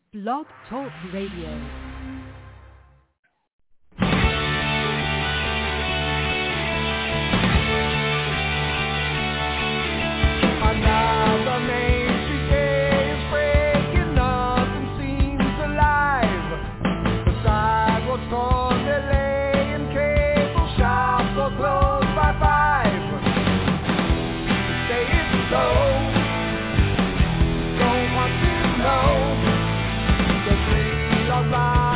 Blog Talk Radio. Don't want to know the thrill of life.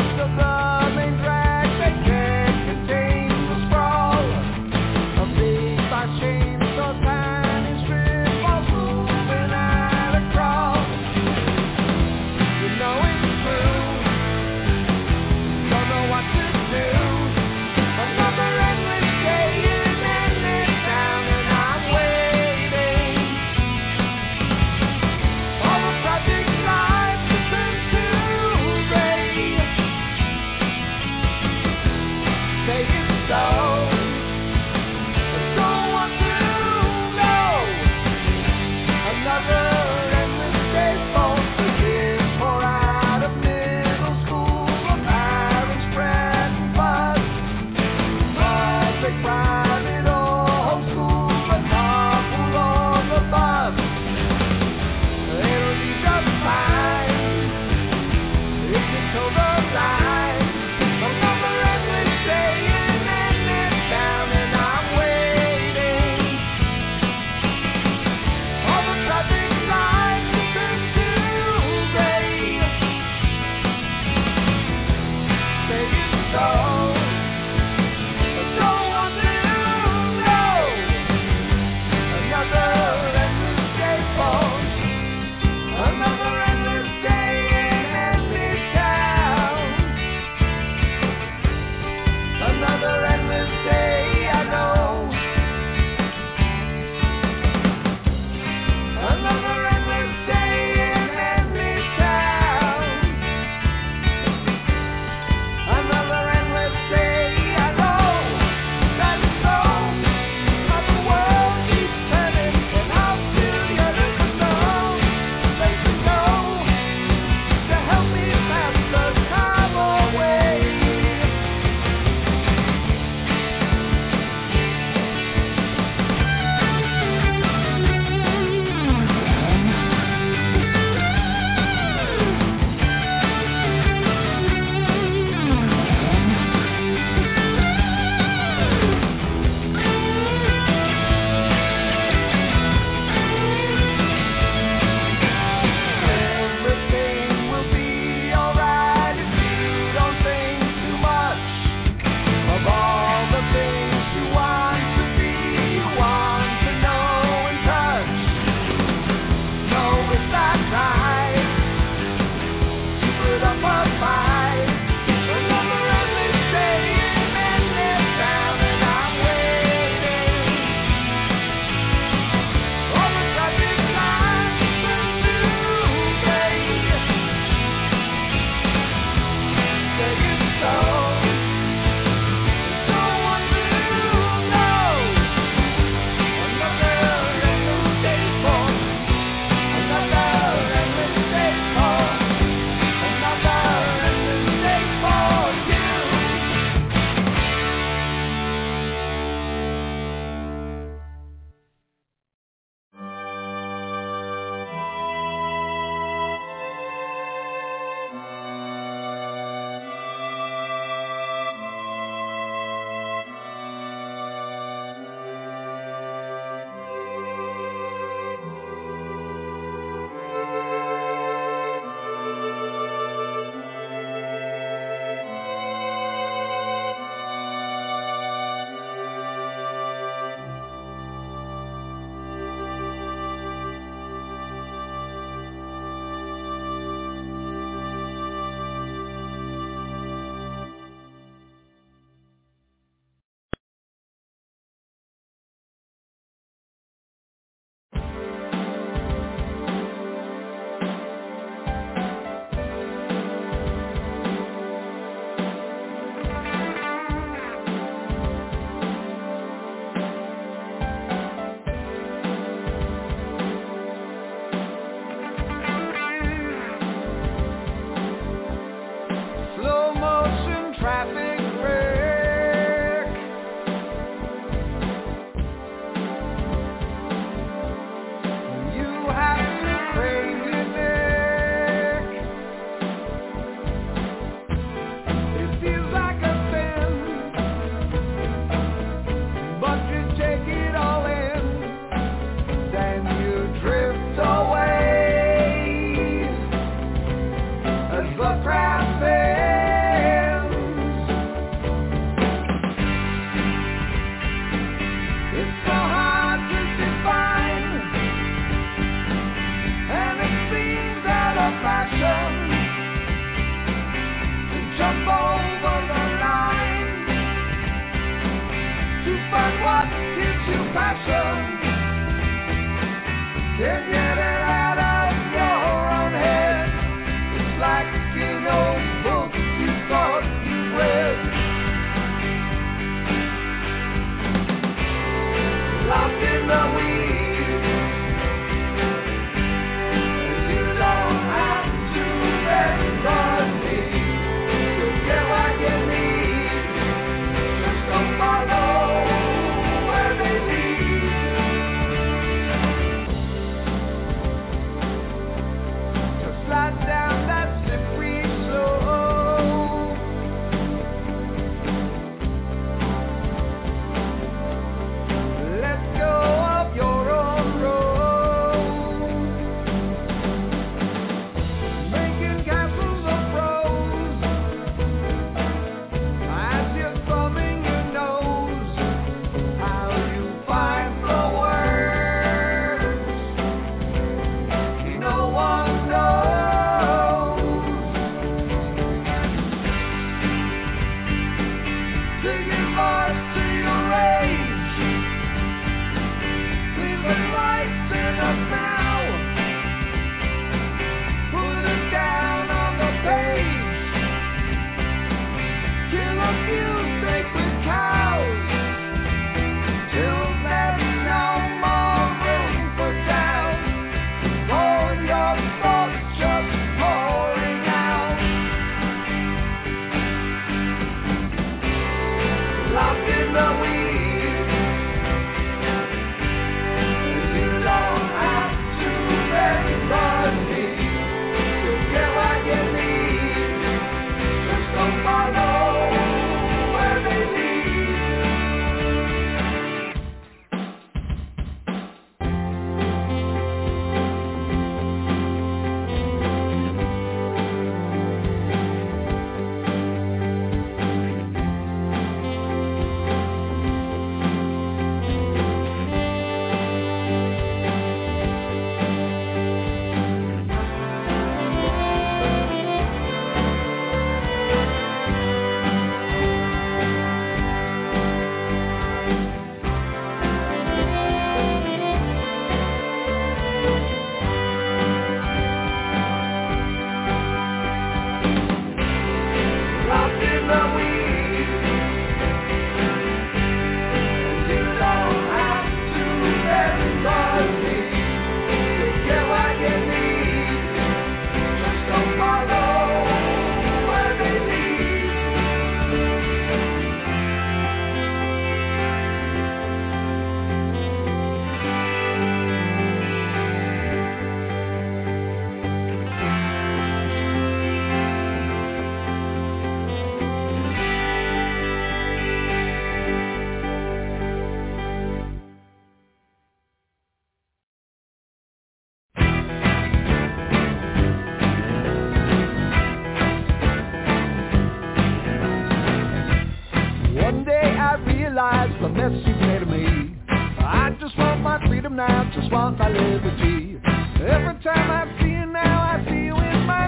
realize the mess you've made of me. I just want my freedom now, just want my liberty. Every time I see you now, I see you in my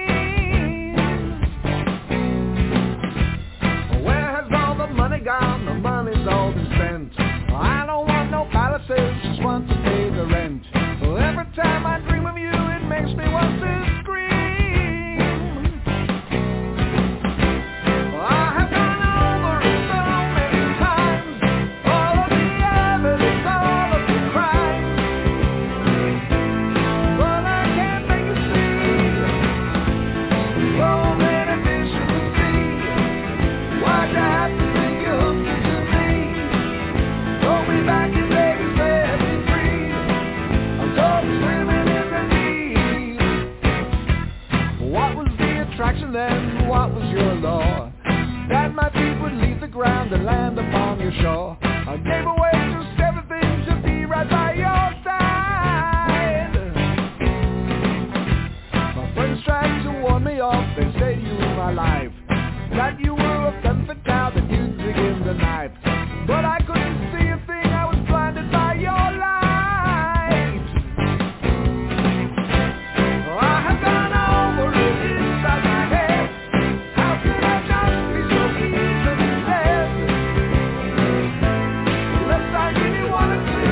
dreams. Where has all the money gone? The money's all been spent. I don't want no palaces, just want to pay the rent. Every time I dream of you, it makes me want to scream. Then what was your law? That my feet would leave the ground and land upon your shore. I gave away just everything to be right by your side. My friends tried to warn me off, they say you were my life, that you were a femme fatale, that you'd begin the knife. But I couldn't see a thing, I was blinded by your light. I have gone over it inside my head. Let's not really wanna see.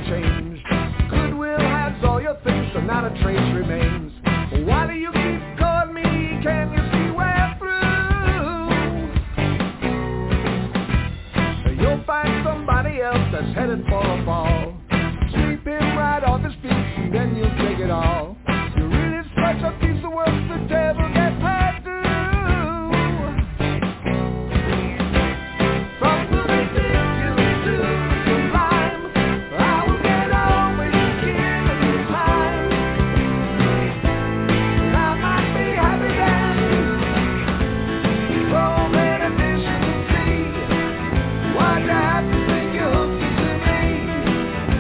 changed. Goodwill has all your things, so not a trace remains. Why do you keep calling me? Can you see we're through? You'll find somebody else that's headed for a fall. Sweep him right off his feet and then you'll take it all. You're really such a piece of work the devil gets paid to. From the ridiculous to sublime, I will get on when you give it the time. And I might be happy then. So many visions to see. Why'd you have to think you hooked into me?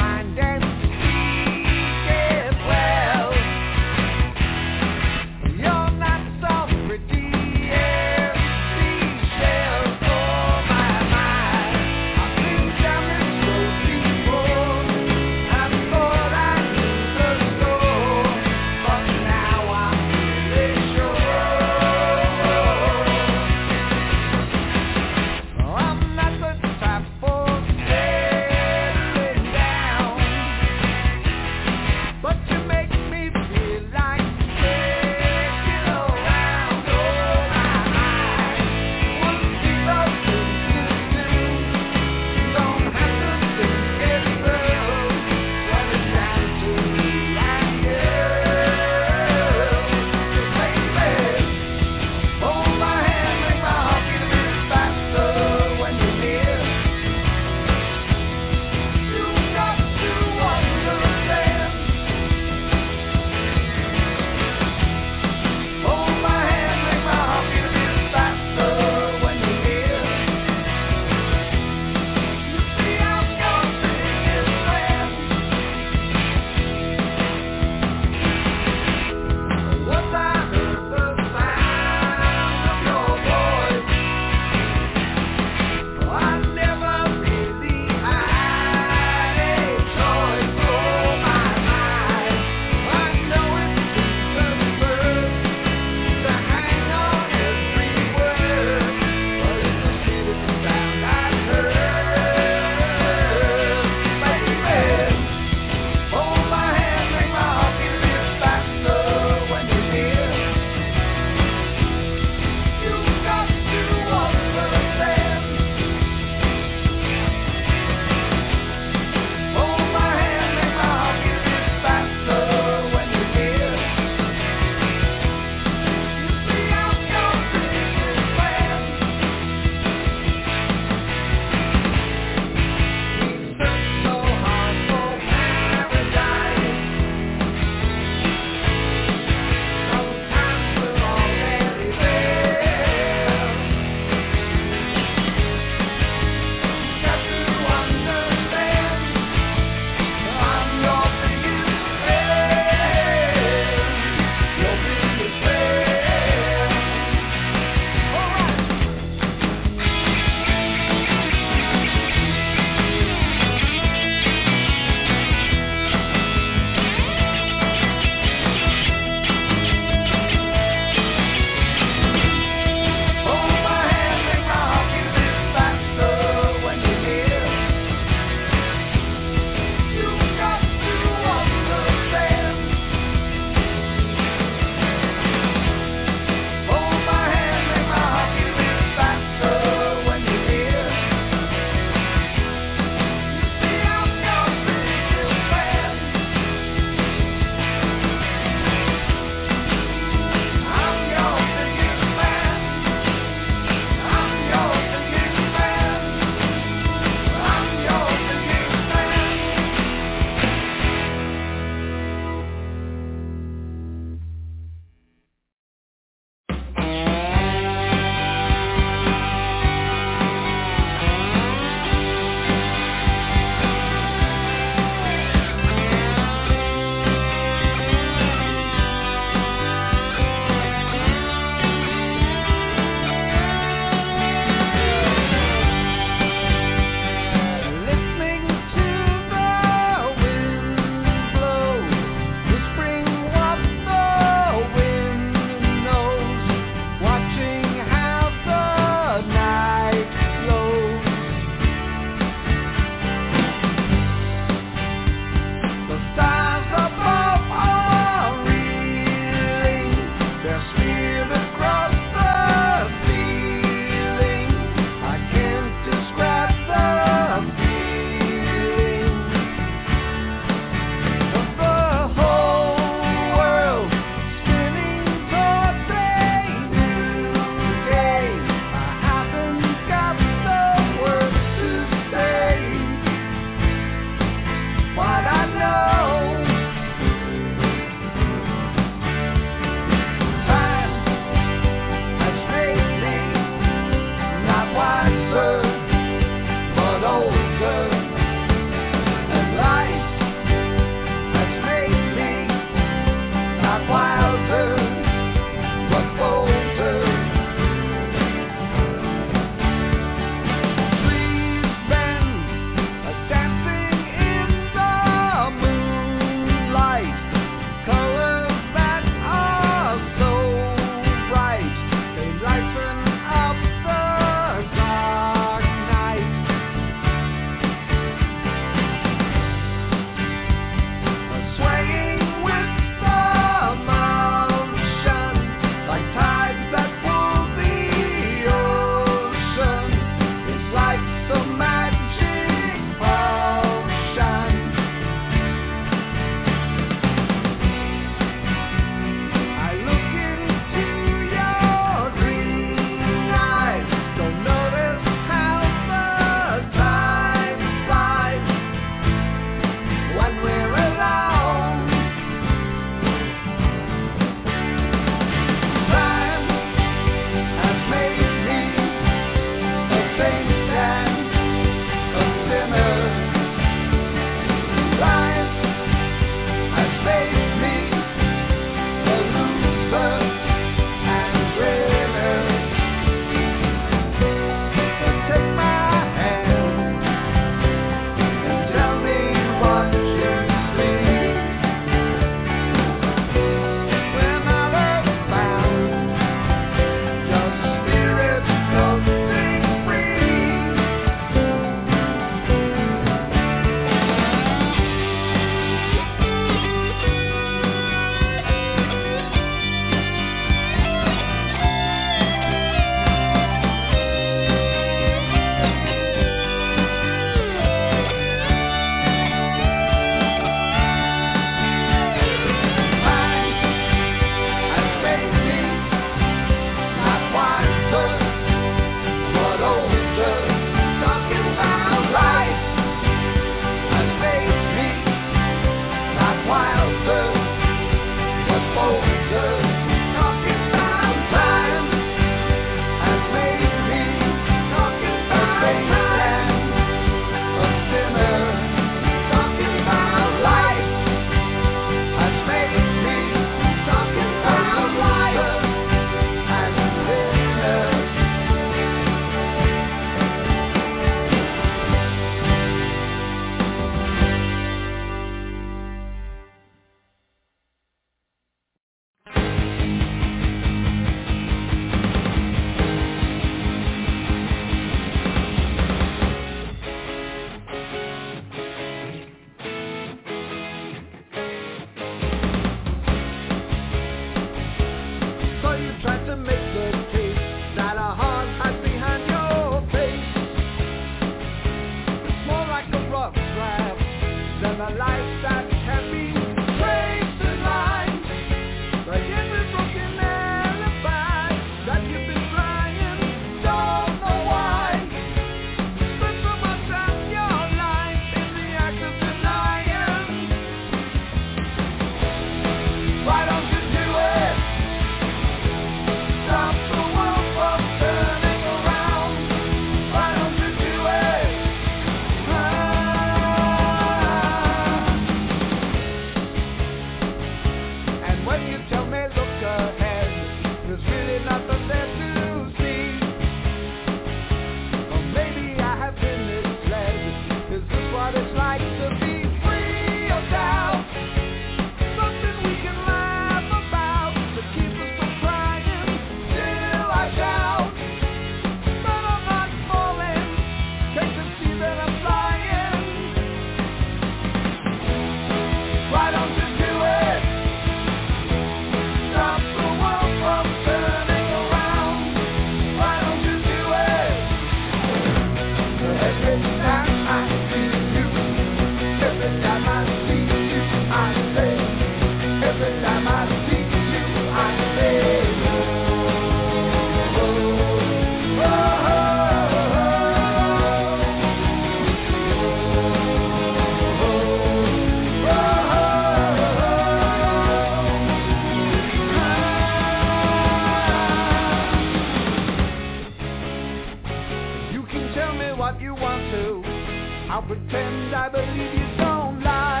what you want to. I'll pretend I believe you don't lie.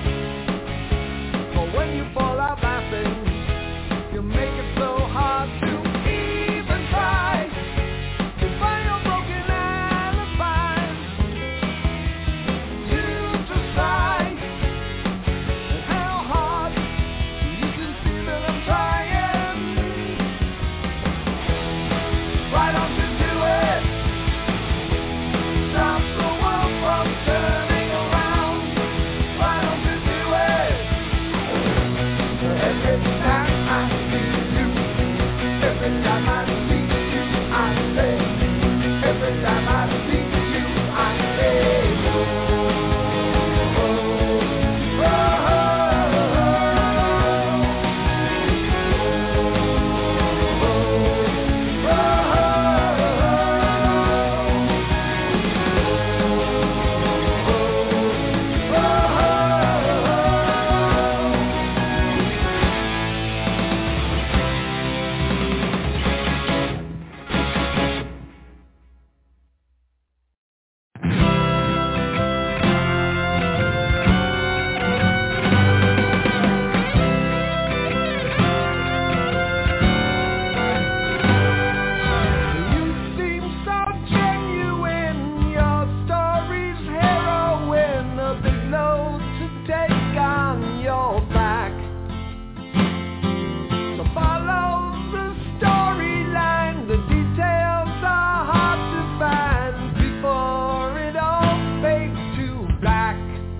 But when you fall out laughing, you make it so hard to even try to find your broken alibis, to decide how hard you can see that I'm trying. Why don't you do it? Stop the world from turning around. Why don't you do it? Every time I see you, every time I see you, I say, every time I see you, I say, oh, oh, oh, you seem so genuine, your story's heroin, a big load to take on your back. So follow the storyline, the details are hard to find before it all fades to black.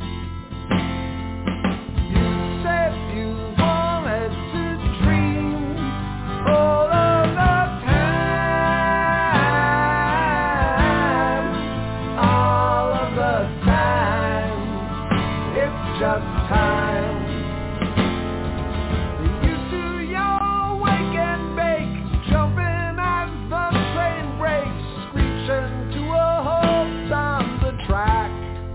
You said you wanted to dream all of the time, all of the time. It's just time. You do your wake and bake, jumping as the train breaks, screeching to a halt on the track.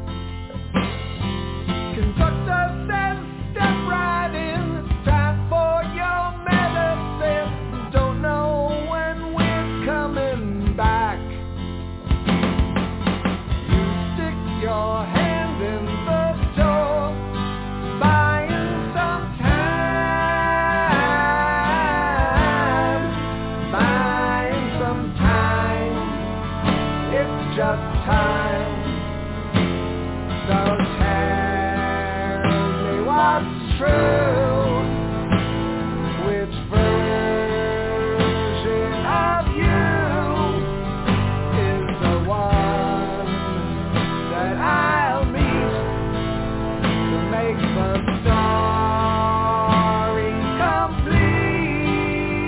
Conductor says step right in, it's time for your medicine. Don't know when we're coming back. You stick your hand in the door, buying some time, buying some time. It's just time. So tell me what's true. Which version of you is the one that I'll meet to make the story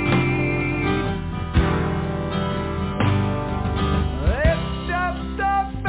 complete? It's just a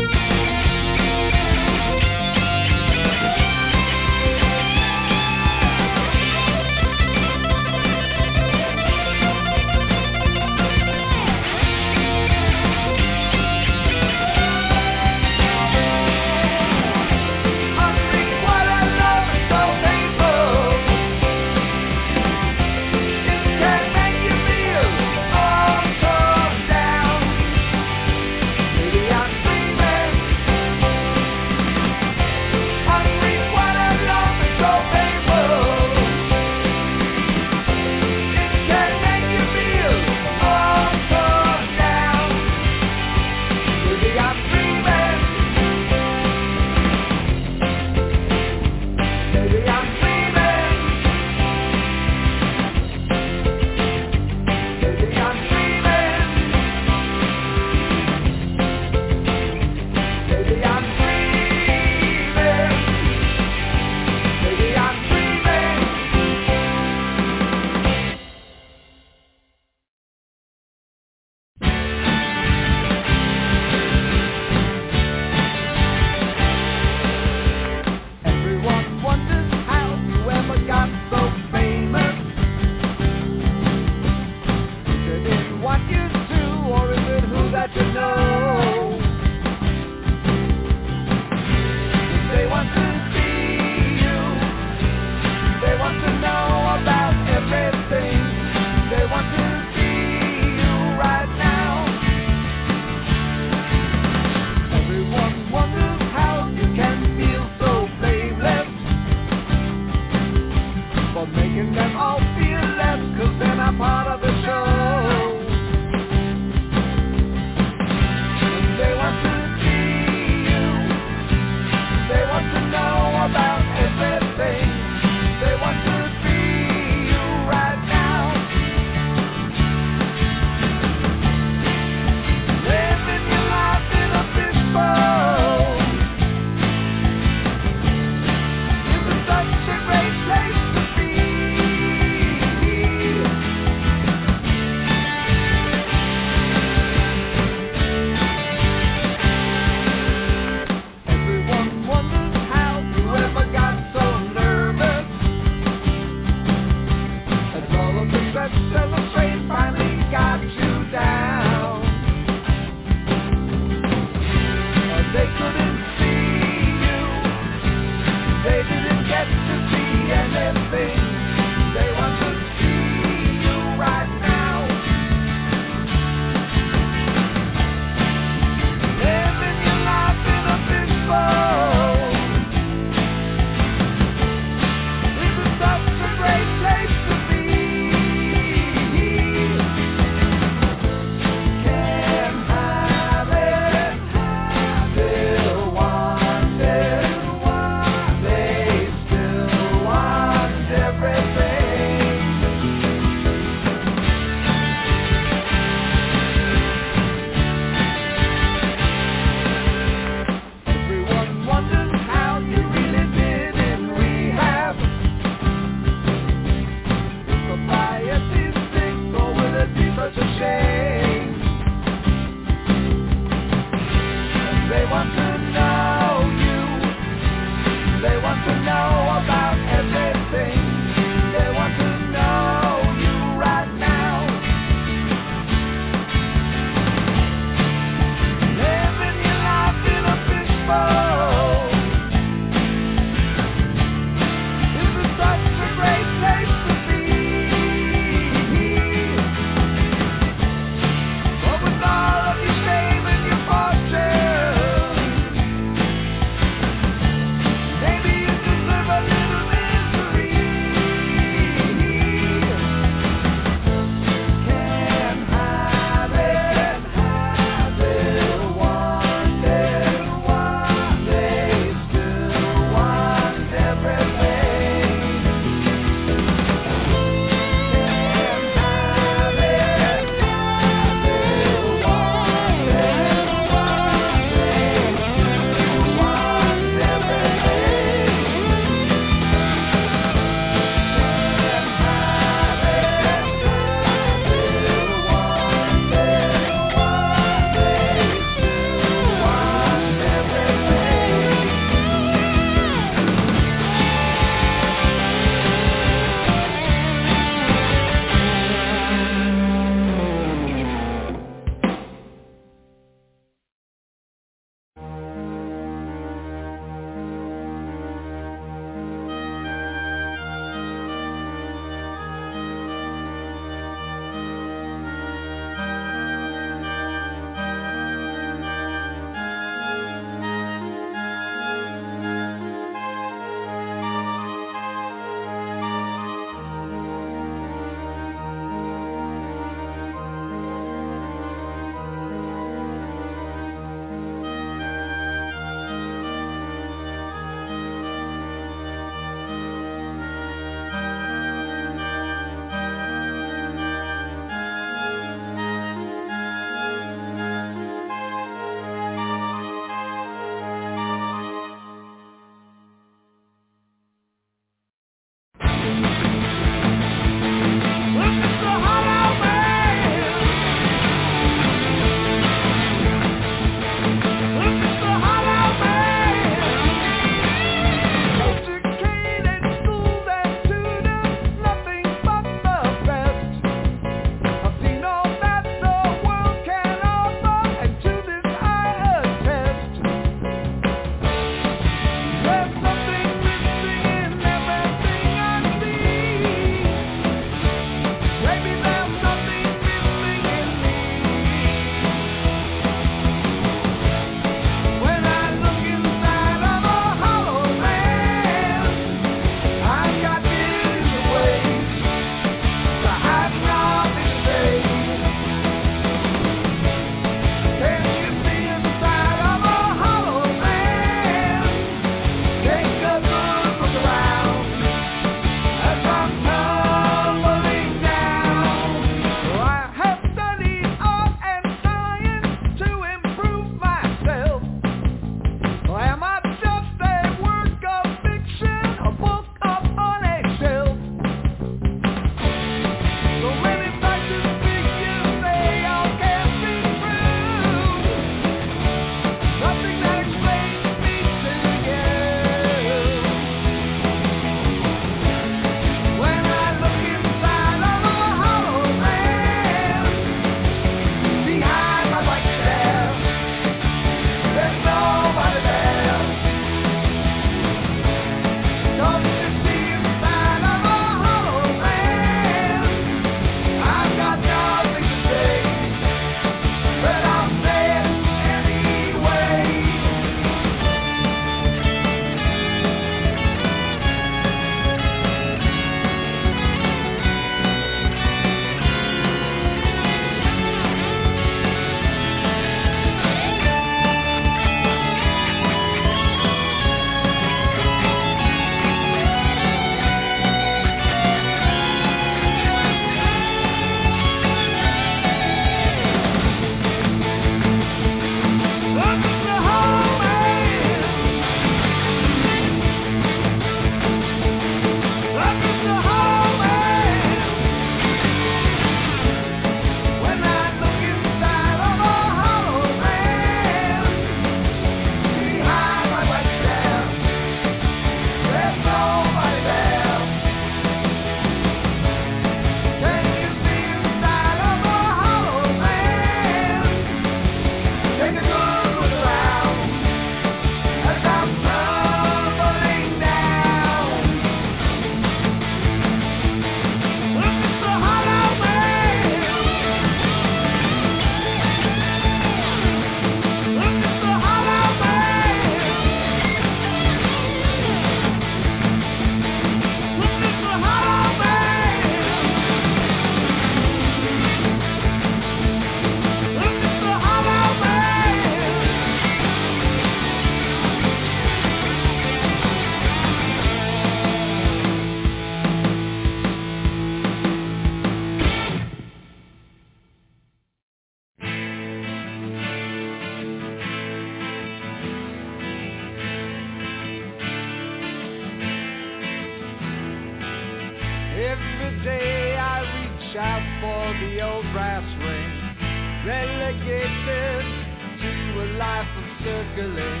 shout for the old brass ring, relegated to a life of circling.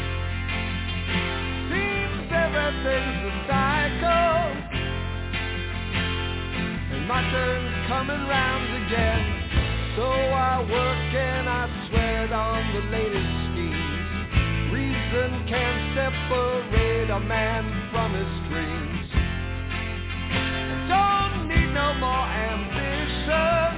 Seems everything's a cycle, and my turn's coming round again. So I work and I sweat on the latest schemes. Reason can't separate a man from his dreams. I don't need no more ambition.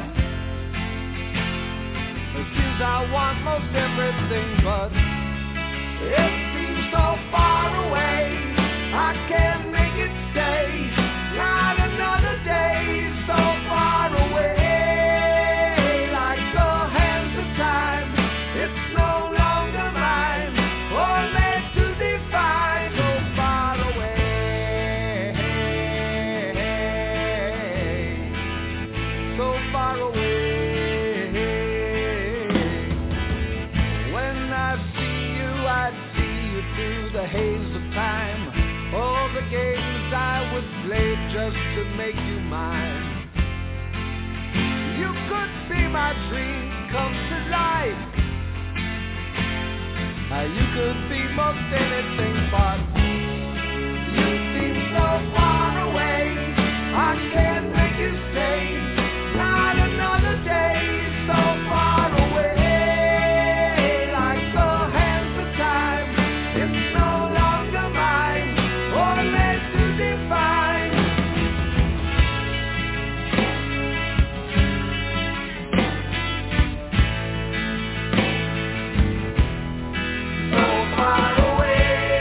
It seems I want most everything, but it seems so far away. I can't make it stay. Not another day so far away. Like the hands of time, it's no longer mine. Only to define. So far away. So far away. When I see you, I see you through the haze of time. All the games I would play just to make you mine. You could be my dream come to life. You could be most anything, but you seem so far away. I can't make you stay. Not another day so far away. Like the hands of time, it's no longer mine. Only to define. So far away.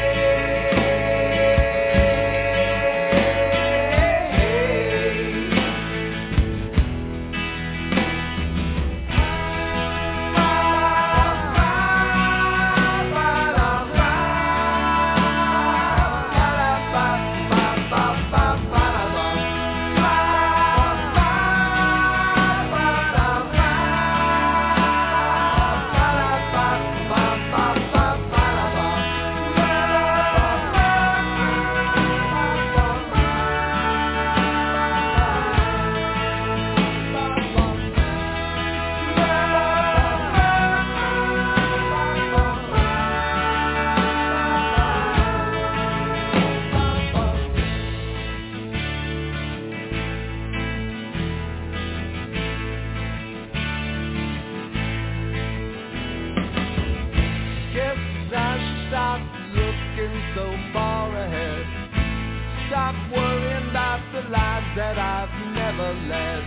Guess I should stop looking so far ahead. Stop worrying about the lives that I've never led.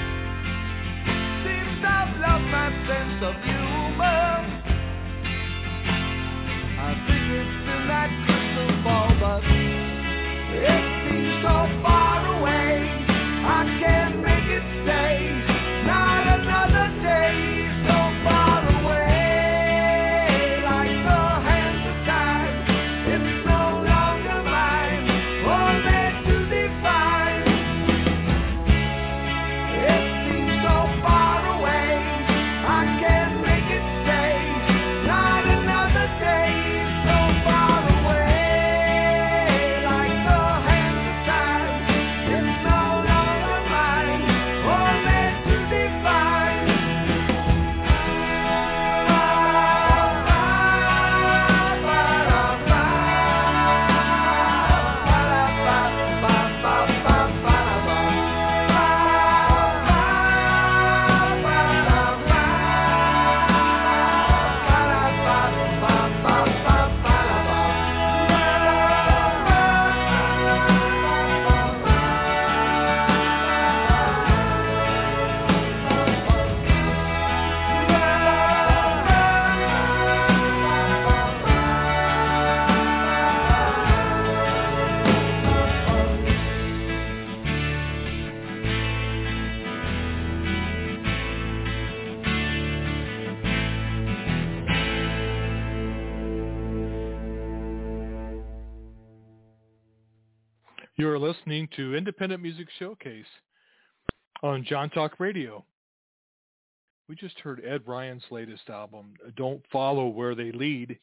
Seems I've lost my sense of humor. I think it's in that crystal ball, but it seems so far away. I can't make it stay. Not another day so far away. Like the hands of time, it's no longer mine. Only to define. It seems so far away. I can't make it stay. Not another day so far away. Like the hands of time, it's no longer mine. Only to define. You are listening to Independent Music Showcase on John Talk Radio. We just heard Ed Ryan's latest album, Don't Follow Where They Lead.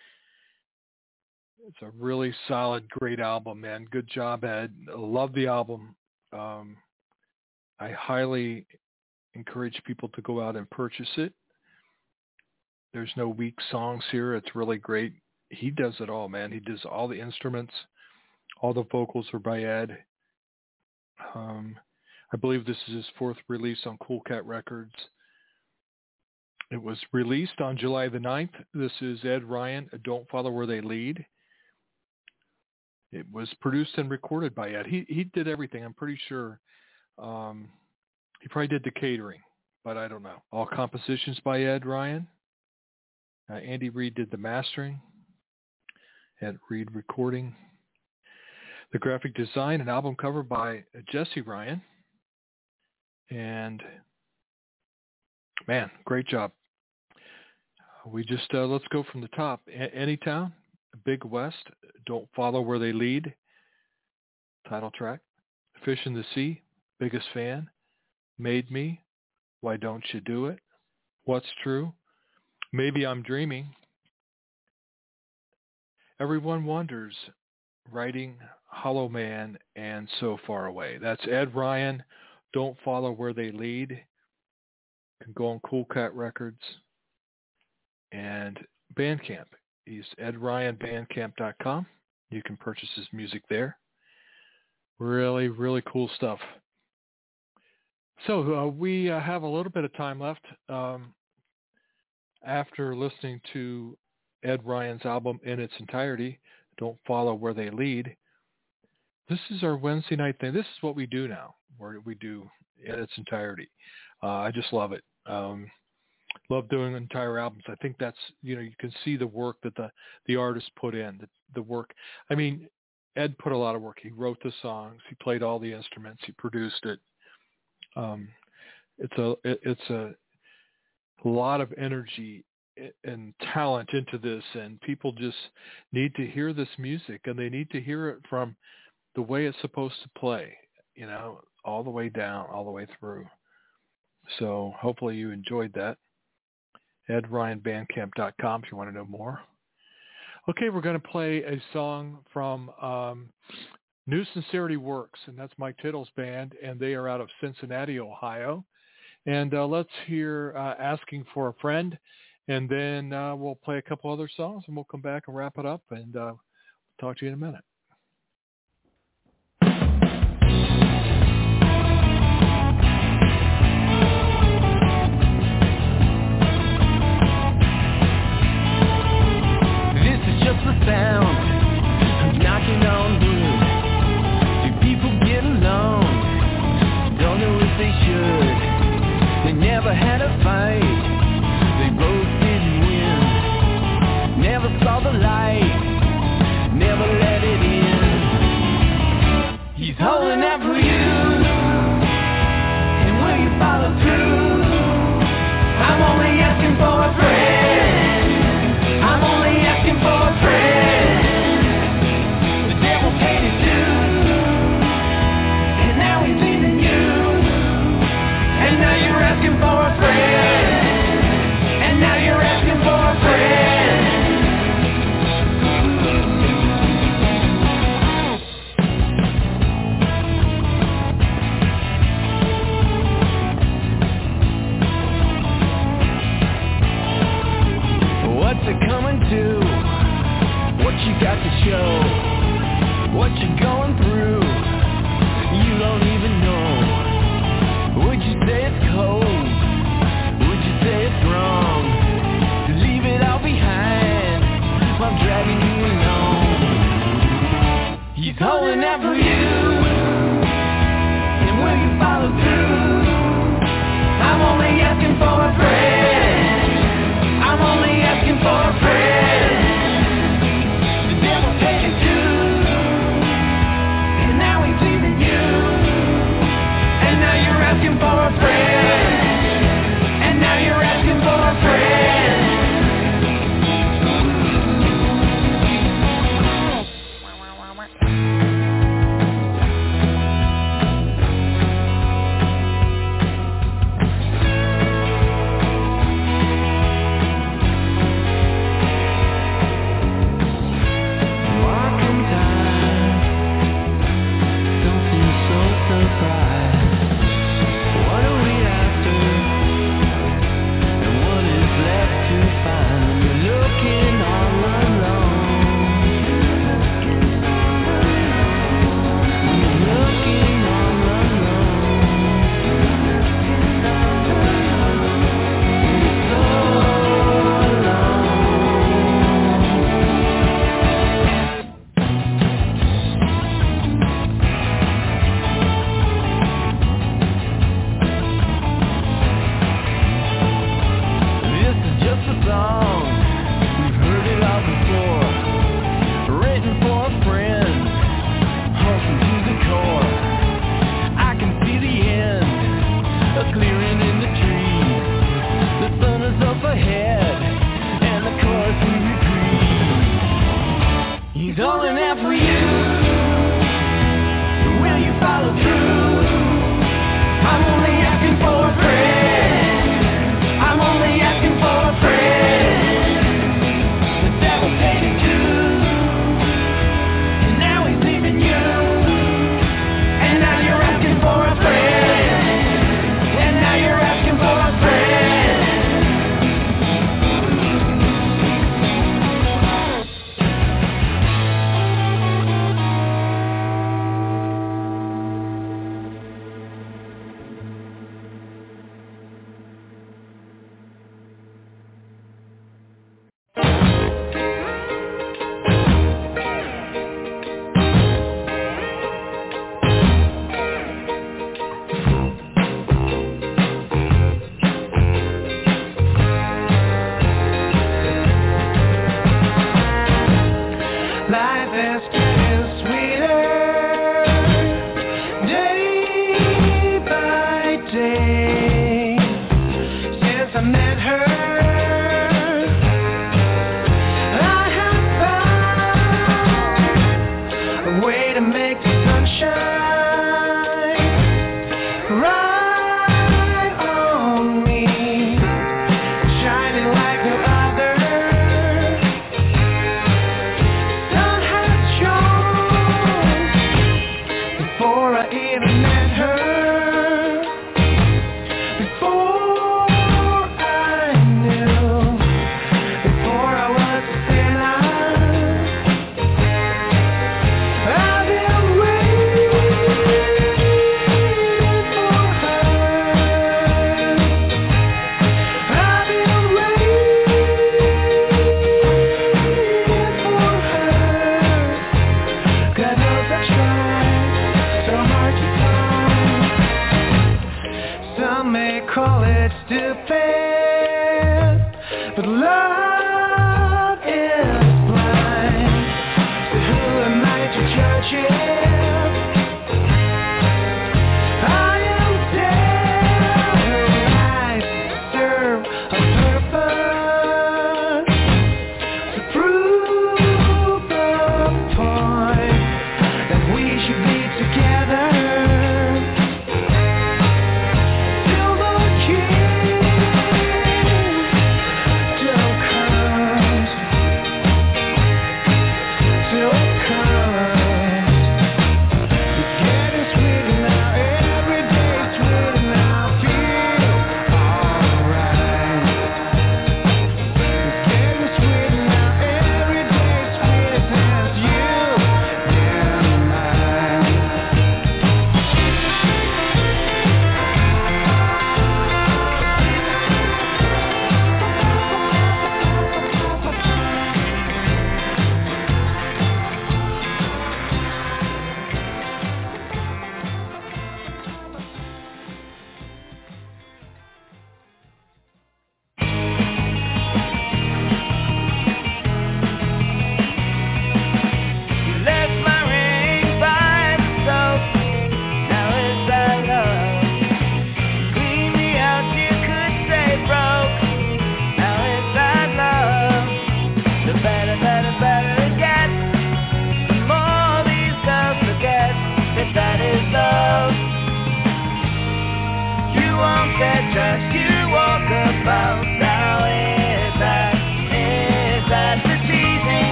It's a really solid, great album, man. Good job, Ed. Love the album. I highly encourage people to go out and purchase it. There's no weak songs here. It's really great. He does it all, man. He does all the instruments. All the vocals are by Ed. I believe this is his fourth release on Cool Cat Records. It was released on July the 9th. This is Ed Ryan, Don't Follow Where They Lead. It was produced and recorded by Ed. He did everything, I'm pretty sure. He probably did the catering, but I don't know. All compositions by Ed Ryan. Andy Reid did the mastering. Ed Reid recording. The graphic design and album cover by Jesse Ryan. And man, great job. We just, let's go from the top. Anytown, Big West, Don't Follow Where They Lead, title track. Fish in the Sea, Biggest Fan, Made Me, Why Don't You Do It, What's True, Maybe I'm Dreaming, Everyone Wonders, Writing, Hollow Man, and So Far Away. That's Ed Ryan, Don't Follow Where They Lead. You can go on Cool Cat Records and Bandcamp. He's edryanbandcamp.com. You can purchase his music there. Really, really cool stuff. So we have a little bit of time left after listening to Ed Ryan's album in its entirety, Don't Follow Where They Lead. This is our Wednesday night thing. This is what we do now, where we do in its entirety. I just love it. Love doing entire albums. I think that's, you can see the work that the artist put in, the work. I mean, Ed put a lot of work. He wrote the songs. He played all the instruments. He produced it. It's a lot of energy and talent into this, and people just need to hear this music, and they need to hear it from the way it's supposed to play, all the way down, all the way through. So hopefully you enjoyed that. EdRyanBandcamp.com if you want to know more. Okay, we're going to play a song from New Sincerity Works, and that's Mike Tittle's band, and they are out of Cincinnati, Ohio. And let's hear Asking for a Friend, and then we'll play a couple other songs, and we'll come back and wrap it up, and talk to you in a minute. Just the sound of knocking on wood. Do people get along? Don't know if they should. They never had a fight. They both didn't win. Never saw the light. Never let it in. He's holding out for you. And will you follow through? I'm only asking for a friend. I'm only asking for a friend. The devil paid his dues, and now he's leaving you. And now you're asking for a friend. And now you're asking for a friend. What's it coming to? What you got to show? What you going through? You don't even know. Would you say it's cold? Would you say it's wrong? Leave it all behind while dragging you along. He's holding out for you. And will you follow through? I'm only asking for a friend. I'm only asking for a friend. The devil takes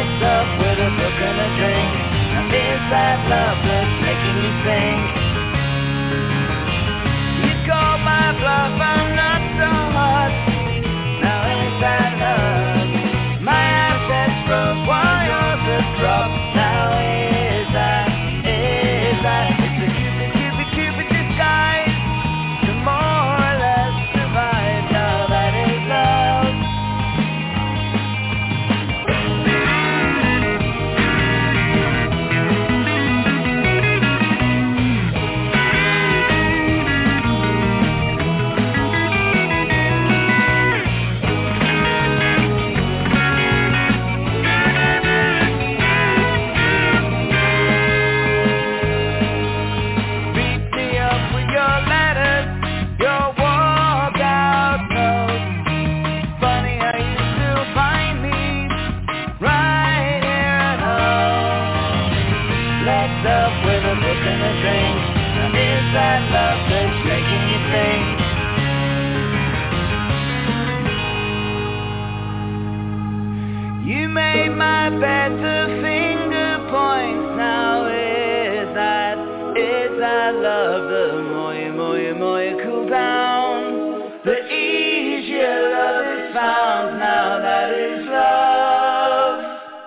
Let's up with a book and a drink. Now is that love that's making you think? You call my bluff, I'm not so hot. Now is that love? My assets rose while yours have dropped. Now is that? It's a Cupid disguise to more or less survive. Now that is love. That love that's making you think. You made my bed to finger points. Now is that love? The more you cool down, the easier love is found. Now that is love.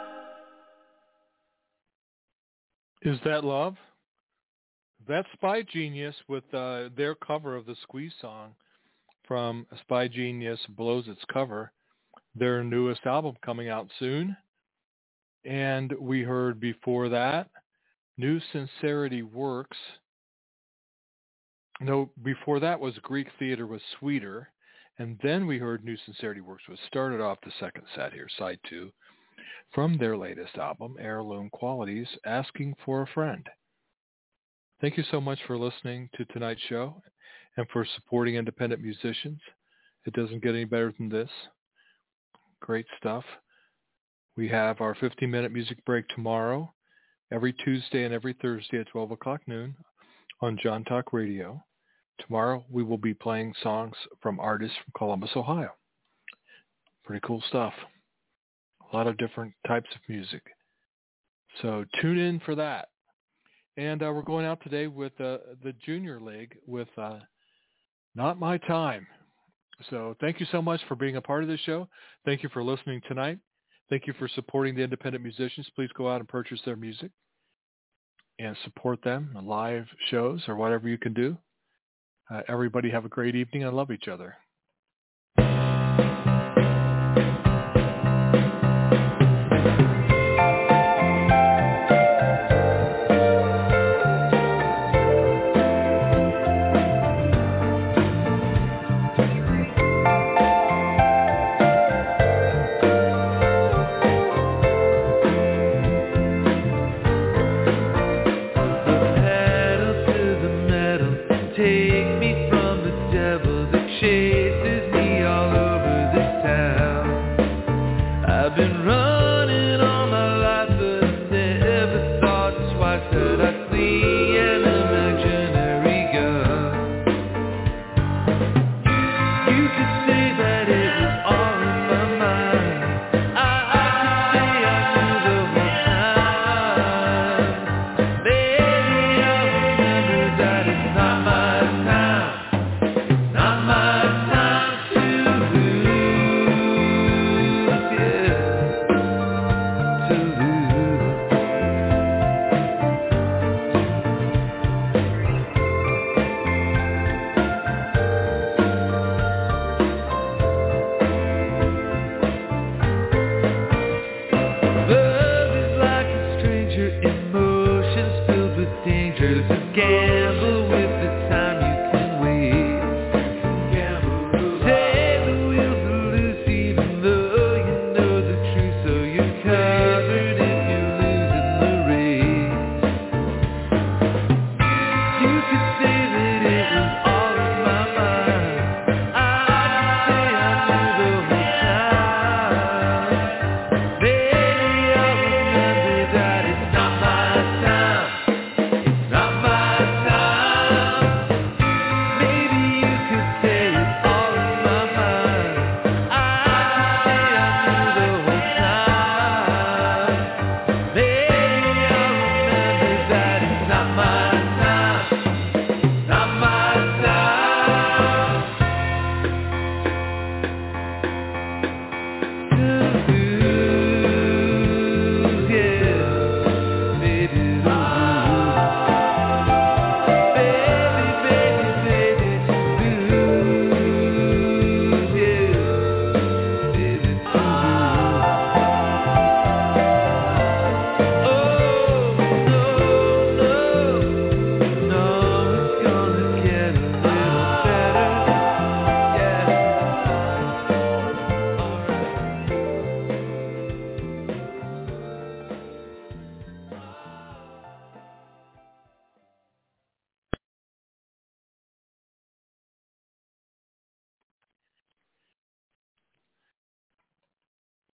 Is that love? That's Spy Genius with their cover of the Squeeze song from Spy Genius Blows Its Cover, their newest album coming out soon. And we heard before that, New Sincerity Works. No, before that was Greek Theater with Sweeter. And then we heard New Sincerity Works, which started off the second set here, side 2, from their latest album, Heirloom Qualities, Asking for a Friend. Thank you so much for listening to tonight's show and for supporting independent musicians. It doesn't get any better than this. Great stuff. We have our 15-minute music break tomorrow, every Tuesday and every Thursday at 12 o'clock noon on John Talk Radio. Tomorrow we will be playing songs from artists from Columbus, Ohio. Pretty cool stuff. A lot of different types of music. So tune in for that. And we're going out today with the Junior League with Not My Time. So thank you so much for being a part of this show. Thank you for listening tonight. Thank you for supporting the independent musicians. Please go out and purchase their music and support them on live shows or whatever you can do. Everybody have a great evening and love each other. To